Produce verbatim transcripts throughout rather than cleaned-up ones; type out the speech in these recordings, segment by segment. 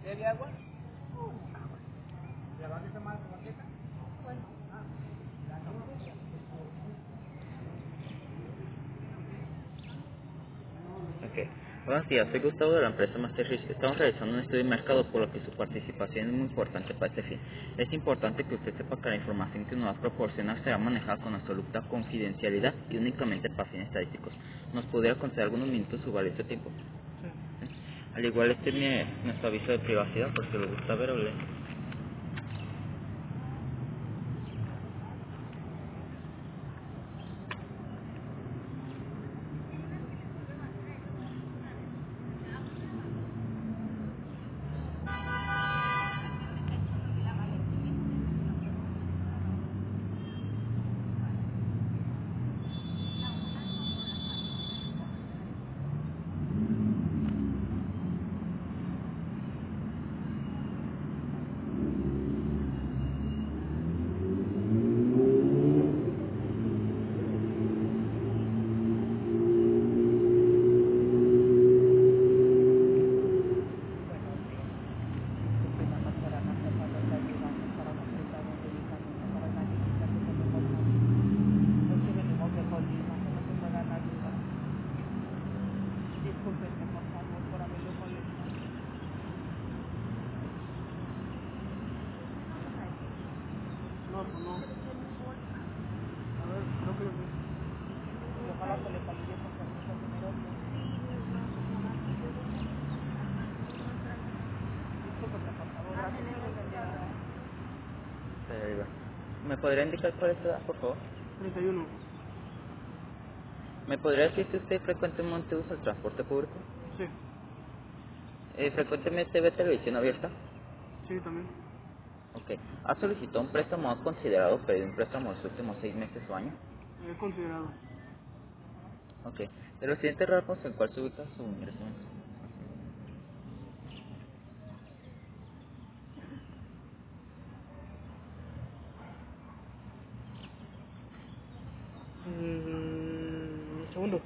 ¿Bebe agua? ¿Le va a hacer mal con la Ok. Buenos días, soy Gustavo de la empresa Master Risk. Estamos realizando un estudio de mercado por lo que su participación es muy importante para este fin. Es importante que usted sepa que la información que nos va a proporcionar será manejada con absoluta confidencialidad y únicamente para fines estadísticos. ¿Nos podría conceder algunos minutos su valioso tiempo? Sí. ¿Sí? Al igual este es mi, nuestro aviso de privacidad, porque lo gusta ver o leer. Buenos días. Disculpe la pastora Marta Pablo está ayudando para una cita de medicamento para una visita que tenemos mañana. Es que venimos de Colima, que nos puedan ayudar. Discúlpenme, por favor, por haberle molestado. No, pues no. A ver, creo que lo vi. Y ojalá que le valide con permiso número diez. Discúlpenme, por favor, gracias. Que Dios bendiga. Eh, ¿Me podría indicar cuál es su edad, por favor? treinta y uno. ¿Me podría decir si usted frecuentemente usa el transporte público? Sí, Eh, ¿Frecuentemente ve televisión abierta? sí, también. Ok. ¿Ha solicitado un préstamo o ha considerado pedir un préstamo en los últimos seis meses o años? He considerado. Ok. De los siguientes rasgos, ¿en cuál se ubica su ingreso? Mm, un segundo.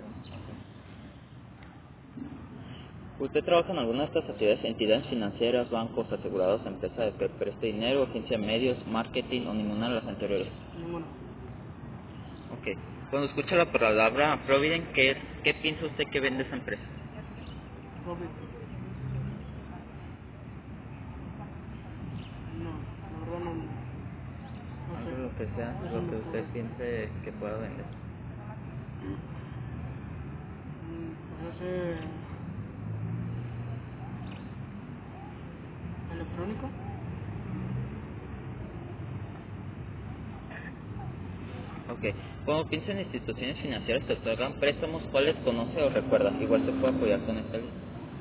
¿Usted trabaja en alguna de estas actividades, entidades financieras, bancos, asegurados, empresa de que preste dinero, agencia de medios, marketing o ninguna de las anteriores? Ninguno. Ok. Cuando escucha la palabra Provident, ¿qué, es, ¿qué piensa usted que vende esa empresa? Profit. No, la verdad no, no Algo sé. lo que sea, No se lo me que usted ocurre. piense que pueda vender. Mm, pues ese electrónico. Ok. Cuando piensa en instituciones financieras que otorgan préstamos, ¿cuáles conoce o recuerda? Igual se puede apoyar con esta lista.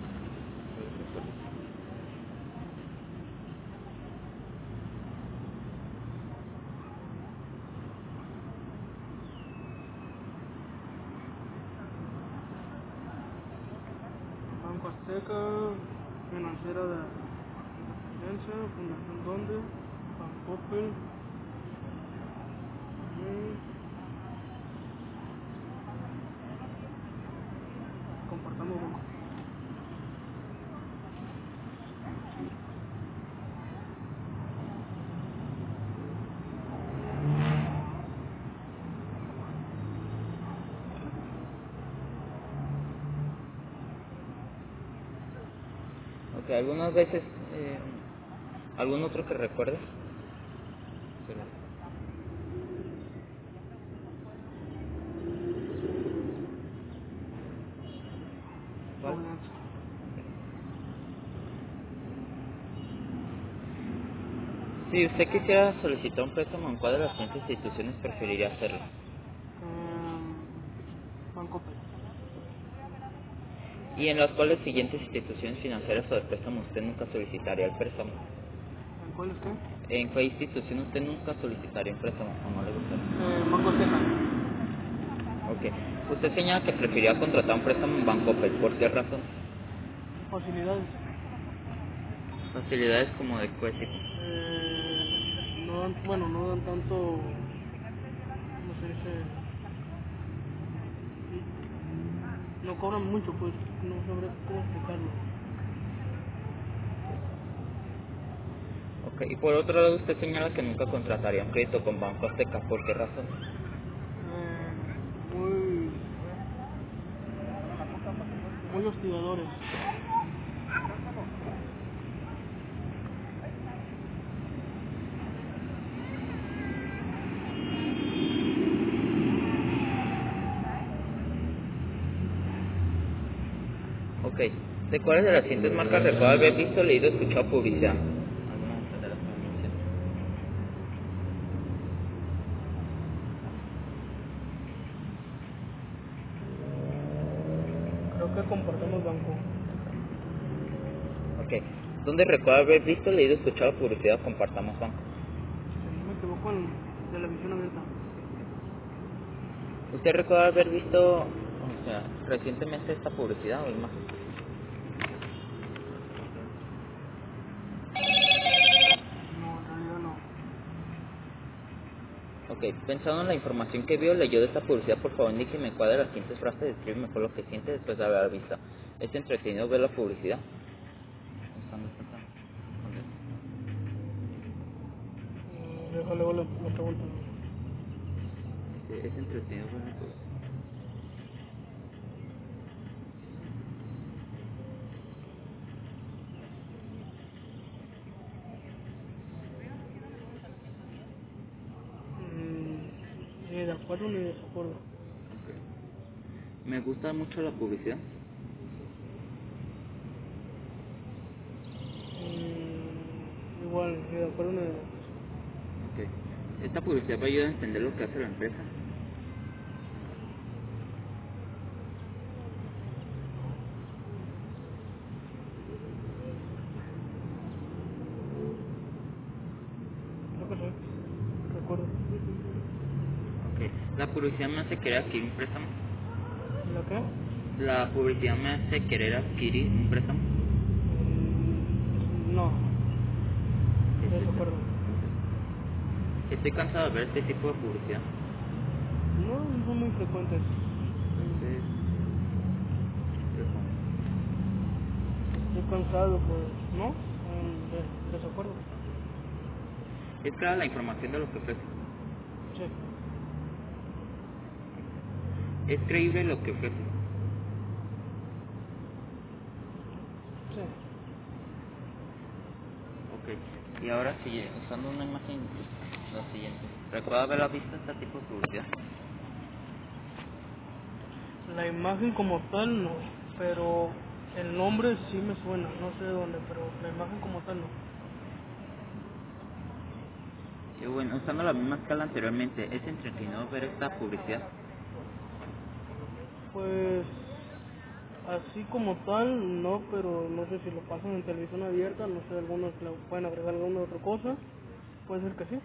Banco Azteca, Financiera de Independencia, Fundación Donde, Bancoppel, mm, Compartamos Banco. Ok, algunas veces, eh, ¿algún otro que recuerde? ¿Cuál? Providence. Si usted quisiera solicitar un préstamo en cuál de las siguientes instituciones preferiría hacerlo. Eh, Bancoppel. Y en las cuales siguientes instituciones financieras o de préstamo usted nunca solicitaría el préstamo. ¿En cuál es qué? ¿En qué institución usted nunca solicitaría un préstamo o no le gustaría? Eh, Banco Azteca. Ok. Usted señala que preferiría contratar un préstamo en Bancoppel. ¿Por qué razón? Facilidades. Facilidades como de qué tipo. Eh, no dan, bueno, no dan tanto, ¿cómo se dice? No cobran mucho, pues, no sabré cómo explicarlo. Ok, y por otro lado usted señala que nunca contrataría un crédito con Banco Azteca. ¿Por qué razón? Eh, muy, muy hostigadores. Ok, ¿de cuáles de las siguientes marcas recuerda haber visto, leído, escuchado publicidad? Algunas de las que mencioné. Creo que compartimos banco. Ok, ¿dónde recuerda haber visto, leído, escuchado publicidad? Compartamos Banco. Si no me equivoco, en televisión abierta. ¿Usted recuerda haber visto, o sea, recientemente esta publicidad o es más? No, en realidad no. Ok, pensando en la información que vio, leyó de esta publicidad, por favor indíqueme cuál de las siguientes frases describe mejor lo que siente después de haberla visto. ¿Es entretenido ver la publicidad? Pensando, pensando. Eh, Déjale luego la, la pregunta. Ok, ¿es entretenido ver la publicidad? Mm, ni de acuerdo ni de desacuerdo. Ok. Me gusta mucho la publicidad. Mm, igual, ni de acuerdo ni de desacuerdo. Ok. ¿Esta publicidad va a ayudar a entender lo que hace la empresa? Creo que sí. De acuerdo. Ok. ¿La publicidad me hace querer adquirir un préstamo? ¿La qué? ¿La publicidad me hace querer adquirir un préstamo? Mm, no, de desacuerdo. Estoy cansado de ver este tipo de publicidad. No, no son muy frecuentes. Entonces, Estoy cansado, pues, ¿no? Mm, de desacuerdo. es clara la información de lo que ofrece. Sí, Es creíble lo que ofrece. sí. Ok. Y ahora sigue usando una imagen, lo siguiente. ¿Recuerda haberla visto este tipo de publicidad? La imagen como tal no, pero el nombre sí me suena, no sé de dónde, pero la imagen como tal no. Y bueno, usando la misma escala anteriormente, ¿es entretenido ver esta publicidad? Pues así como tal no, pero no sé si lo pasan en televisión abierta, no sé, algunos le pueden agregar alguna otra cosa, puede ser que sí.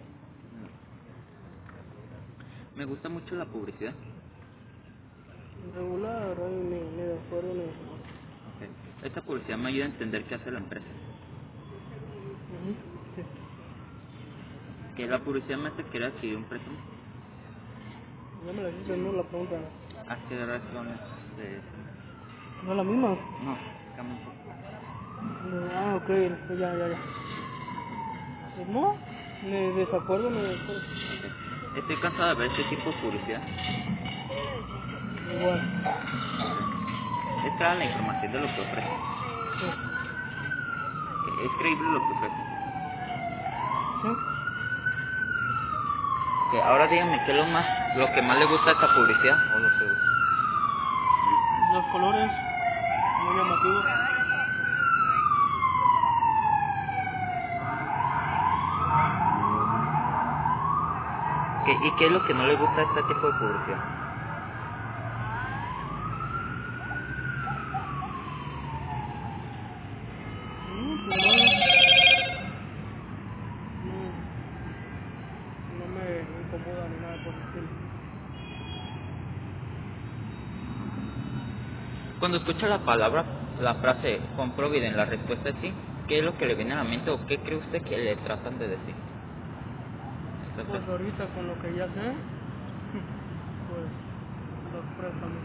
Me gusta mucho la publicidad. Regular, ahí ni, ni de acuerdo ni de desacuerdo. Ok. Esta publicidad me ayuda a entender qué hace la empresa. Ujú, sí. Que la publicidad me hace querer adquirir un préstamo. Ya me la hiciste, no la pregunta. ¿A qué razones? De... ¿No es la misma? No, cambia un poco. Ah, ok, ya, ya, ya. Pues no, ni de desacuerdo ni de acuerdo. Ok. Estoy cansado de ver este tipo de publicidad. Igual, Es clara la información de lo que ofrece. sí. Ok. Es creíble lo que ofrece. ¿Sí? Ok. Ahora díganme qué es lo más, lo que más le gusta de esta publicidad o lo que gusta. Los colores, muy llamativos. ¿Qué- ¿Y qué es lo que no le gusta de este tipo de publicidad? Mm, pues no, no, no me incomoda ni nada por el estilo. Cuando escucha la palabra, la frase con Providen, la respuesta es sí, ¿qué es lo que le viene a la mente o qué cree usted que le tratan de decir? Pues Entonces, ahorita con lo que ya sé, pues los préstamos.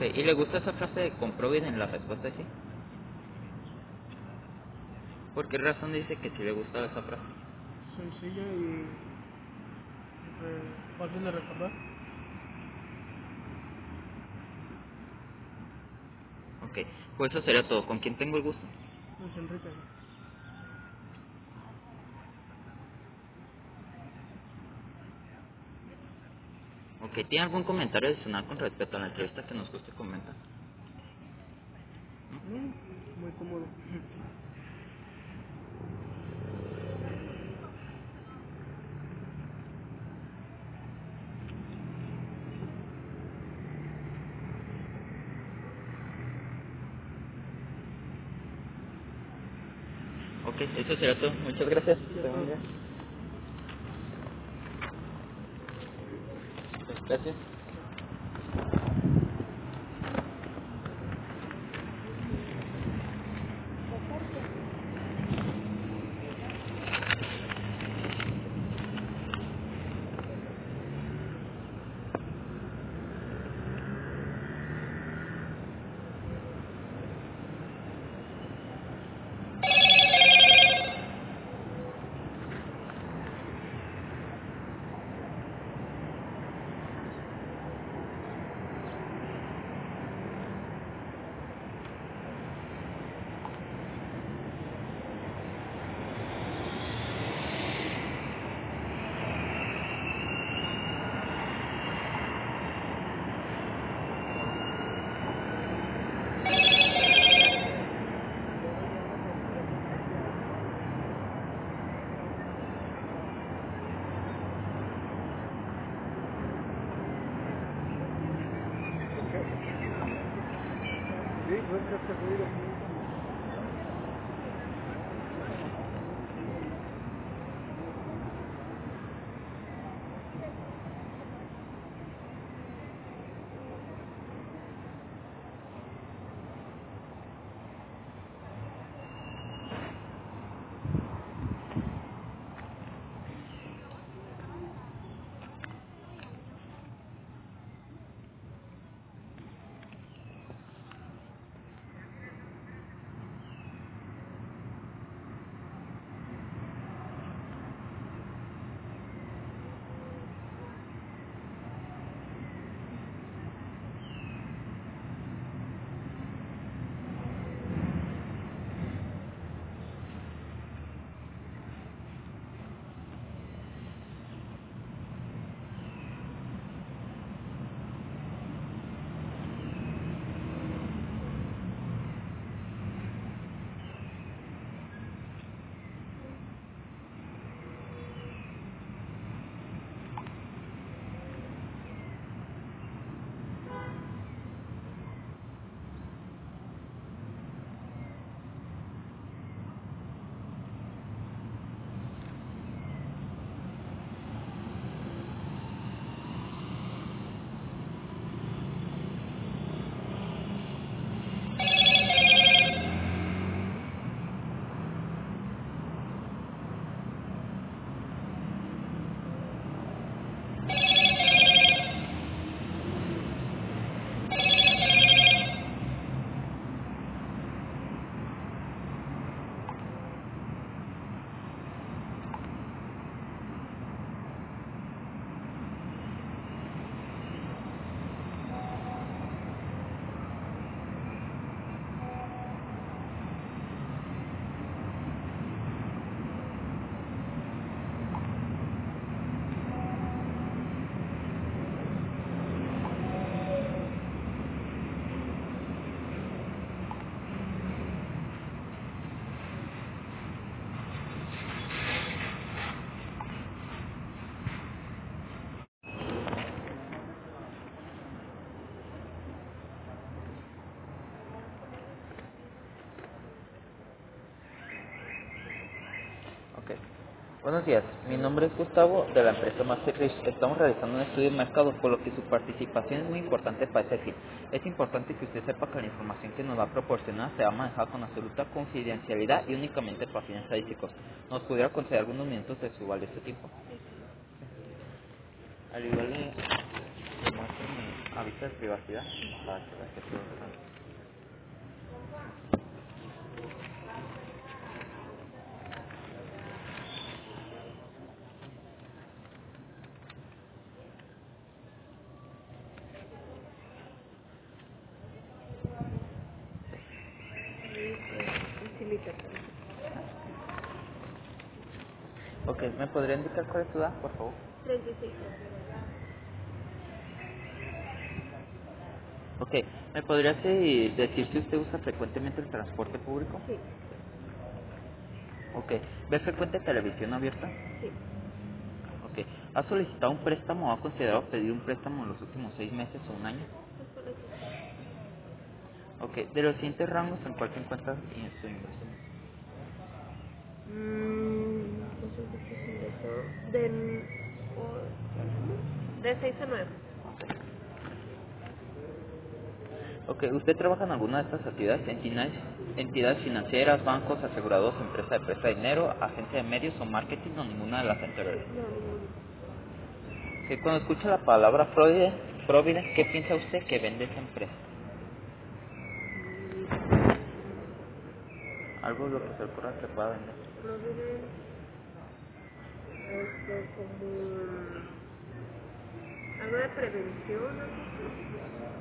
Ok, ¿y le gusta esa frase de comprueben en la respuesta sí? ¿Por qué razón dice que sí le gusta esa frase? Sencilla y re- fácil de recordar. Ok, pues eso sería todo. ¿Con quién tengo el gusto? Es Enrique. Ok, ¿tiene algún comentario adicional con respecto a la entrevista que nos guste comentar? No, muy cómodo. Ok, eso sería todo. Muchas gracias. Ya Tenga un está. día. Gracias. Sí, no es que este ruido. Ok. Buenos días, mi nombre es Gustavo de la empresa Master Rich. Estamos realizando un estudio de mercado, por lo que su participación es muy importante para ese fin. Es importante que usted sepa que la información que nos va a proporcionar se va a manejar con absoluta confidencialidad y únicamente para fines estadísticos. ¿Nos pudiera conceder algunos minutos de su valioso tiempo? Al igual de- Muéstrame aviso de privacidad para que veas que todo está bien. Ok, ¿me podría indicar cuál es tu edad, por favor? treinta y seis. Ok, ¿me podría eh, decir si usted usa frecuentemente el transporte público? Sí, Ok, ¿ve frecuente televisión abierta? sí. Ok, ¿ha solicitado un préstamo o ha considerado pedir un préstamo en los últimos seis meses o un año? Es por eso. Ok, de los siguientes rangos, ¿en cuál se encuentra en su ingreso? Mmm, es un difícil eso. De, o- de seis a nueve. Ok, ¿usted trabaja en alguna de estas actividades? Entidades, entidades financieras, bancos, asegurados, empresa de presta de dinero, agencia de medios o marketing o ninguna de las anteriores. No, ninguno. Que cuando escucha la palabra Providence, Providence, ¿qué piensa usted que vende esa empresa? Algo lo que se ocurra que pueda vender. Providence, este, como algo de prevención, algo así.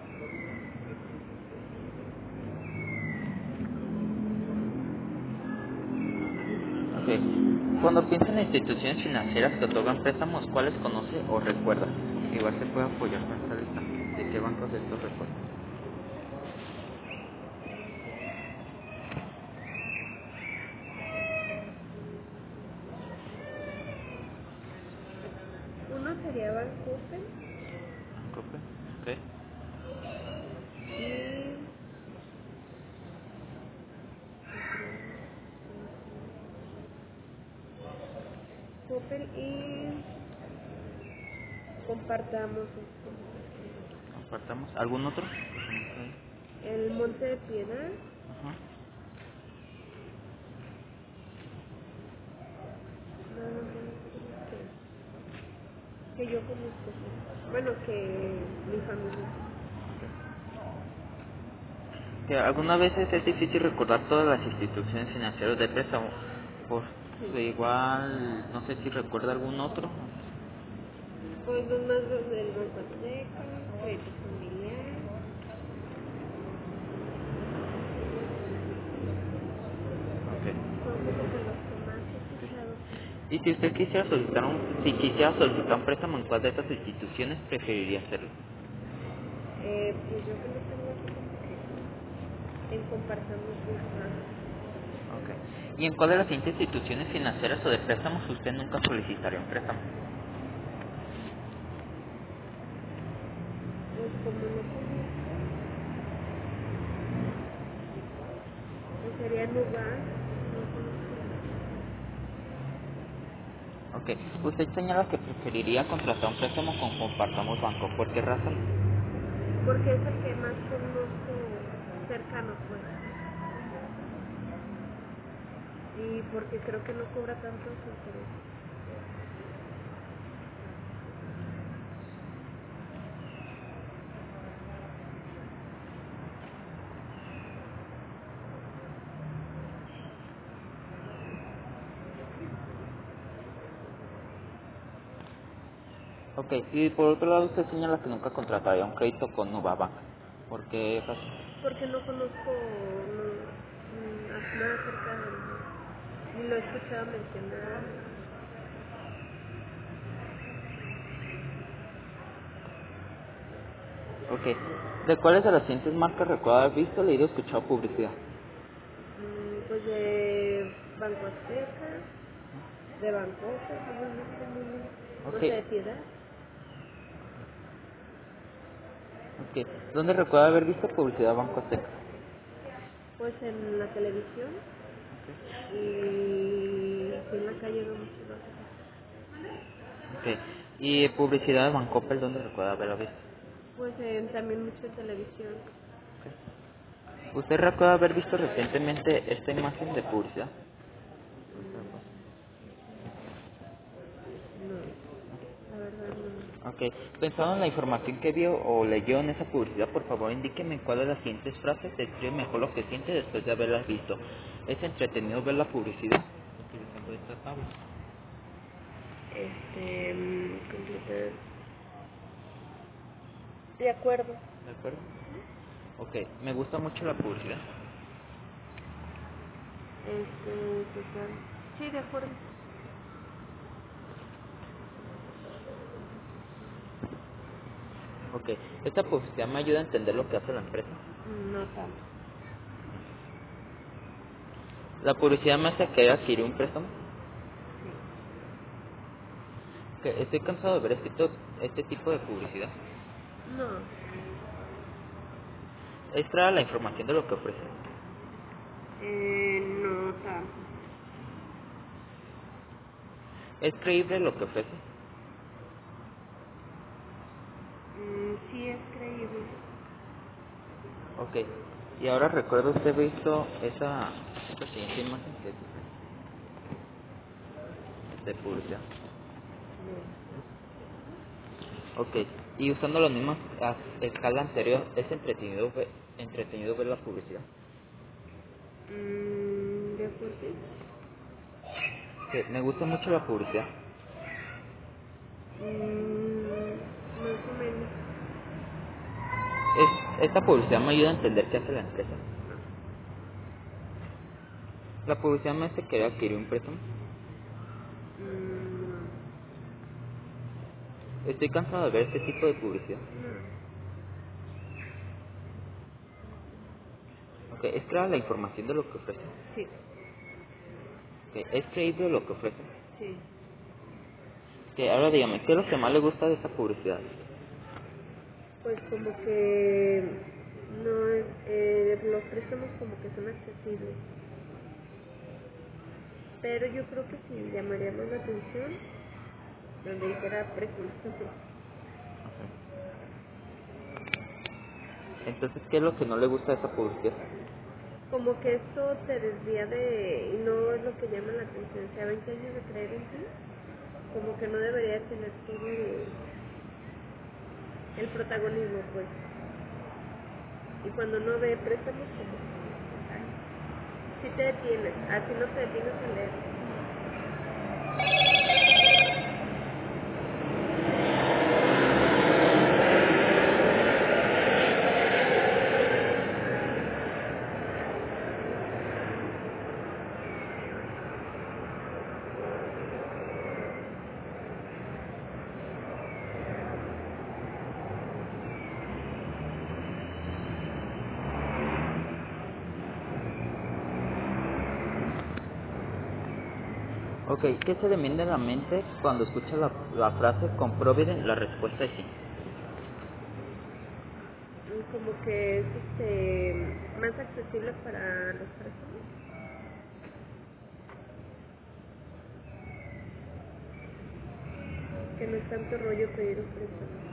Ok, cuando piensa en instituciones financieras que otorgan préstamos, ¿cuáles conoce o recuerda? Igual se puede apoyar con esta lista. ¿De qué bancos de estos recuerda? Uno sería Bancopen Bancope, ok. y Coppel y compartamos Compartamos. ¿Algún otro? Ok. el Monte de Piedad. Ajá. Nada más que, que yo conozco, sí. Bueno, que mi familia. Que algunas veces es difícil recordar todas las instituciones financieras de préstamo. Por Sí. igual, no sé si recuerda algún otro. Pues los más los del Banco Azteca, crédito familiar. Ok. Son como que los que más he escuchado, sí. Y si usted quisiera solicitar un, si quisiera solicitar un préstamo en cuál de estas instituciones preferiría hacerlo. Eh, pues yo que no tengo así como que en compartamos más. Ok. ¿Y en cuál de las siguientes instituciones financieras o de préstamos usted nunca solicitaría un préstamo? Pues como no conozco, pues sería Nubank, no conozco la otra. Ok. Usted señala que preferiría contratar un préstamo con Compartamos Banco. ¿Por qué razón? Porque es el que más conozco cercano, pues. Y porque creo que no cobra tantos intereses. Ok. Y por otro lado usted señala que nunca contrataría un crédito con Nubabank. ¿Por qué razón? Porque no conozco no, mm, nada acerca de él. Ni lo he escuchado mencionar. Ok. ¿De cuáles de las siguientes marcas recuerda haber visto, leído o escuchado publicidad? Mm, Pues de Banco Azteca, de Bancope, obviamente, muy, no Ok. sé, de Piedad. Ok. ¿Dónde recuerda haber visto publicidad Banco Azteca? Pues en la televisión y aquí en la calle vemos el Banco Azteca. Ok. ¿Y publicidad de Bancoppel dónde recuerda haberla visto? Pues en, también mucho en televisión. ¿Usted recuerda haber visto recientemente esta imagen de publicidad? Mm, No, la verdad no. Ok, pensando en la información que vio o leyó en esa publicidad, por favor indíqueme cuál de las siguientes frases describe mejor lo que siente después de haberlas visto. Es entretenido ver la publicidad utilizando esta tabla. Este, mm, completa. De acuerdo. ¿De acuerdo? Ok, me gusta mucho la publicidad. Este, total. Sí, de acuerdo. Ok, esta publicidad me ayuda a entender lo que hace la empresa. No tanto. La publicidad me hace querer adquirir un préstamo. Ok, estoy cansado de ver este, to- este tipo de publicidad. No. Es clara la información de lo que ofrece. Eh, no tanto. Es creíble lo que ofrece. Mm, sí es creíble. Ok, y ahora recuerda usted visto esa, esa siguiente imagen que es de publicidad. Ok, y usando la misma a- escala anterior, es entretenido ver, entretenido ver la publicidad. Mm, de acuerdo. Que me gusta mucho la publicidad. Mm, más o menos. Es, esta publicidad me ayuda a entender qué hace la empresa. La publicidad me hace querer adquirir un préstamo. Mm, Estoy cansado de ver este tipo de publicidad. no. Ok, es clara la información de lo que ofrece. Sí, Ok, es creíble lo que ofrece. sí. Ok, ahora dígame, ¿qué es lo que más le gusta de esta publicidad? Pues como que no es, eh, los préstamos como que son accesibles. Pero yo creo que sí llamaría más la atención donde dijera préstamos. Entonces, ¿qué es lo que no le gusta de esta publicidad? Como que esto te desvía de, y no es lo que llama la atención. O sea, veinte años de creer en ti, como que no debería tener todo el, el protagonismo, pues. Y cuando no ve préstamos, como que, ay, sí te detienes, así no te detienes a leer. Ok, ¿qué se le viene a la mente cuando escucha la, la frase compruebe la respuesta es sí? Y como que es este, más accesible para los préstamos. Que no es tanto rollo pedir un préstamo.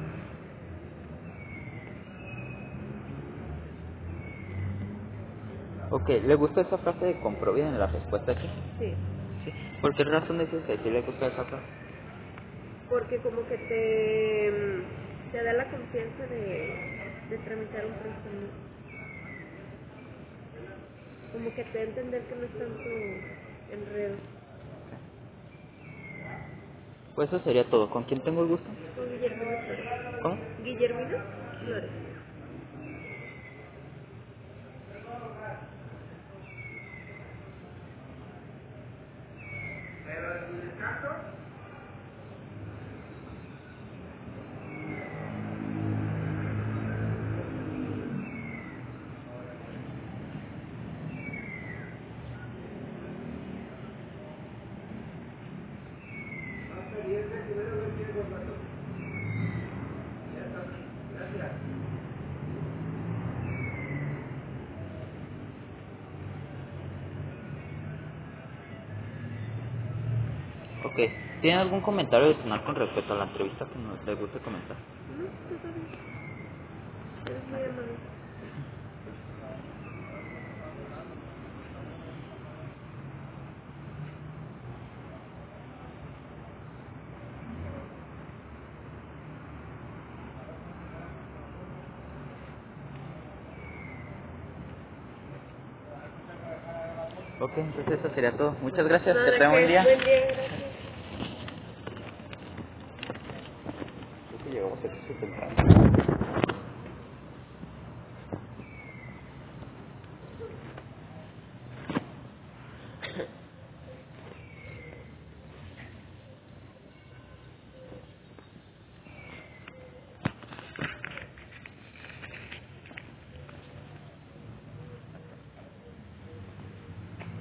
Ok, ¿le gusta esa frase de compruebe la respuesta es sí? Sí, Sí. ¿Por qué razón dice que sí le gusta esa frase? porque como que te, mm, te da la confianza de, de tramitar un préstamo. Como que te da a entender que no es tanto enredo. Pues eso sería todo. ¿Con quién tengo el gusto? Con Guillermina Flores. ¿Cómo? Guillermina Flores. Ok. ¿Tiene algún comentario adicional con respecto a la entrevista que nos le guste comentar? No, todo bien. Eres muy amable. Ok, entonces eso sería todo. Muchas gracias, No, que de tengan buen qué. día. Buen día, gracias. Creo que llegamos aquí súper temprano.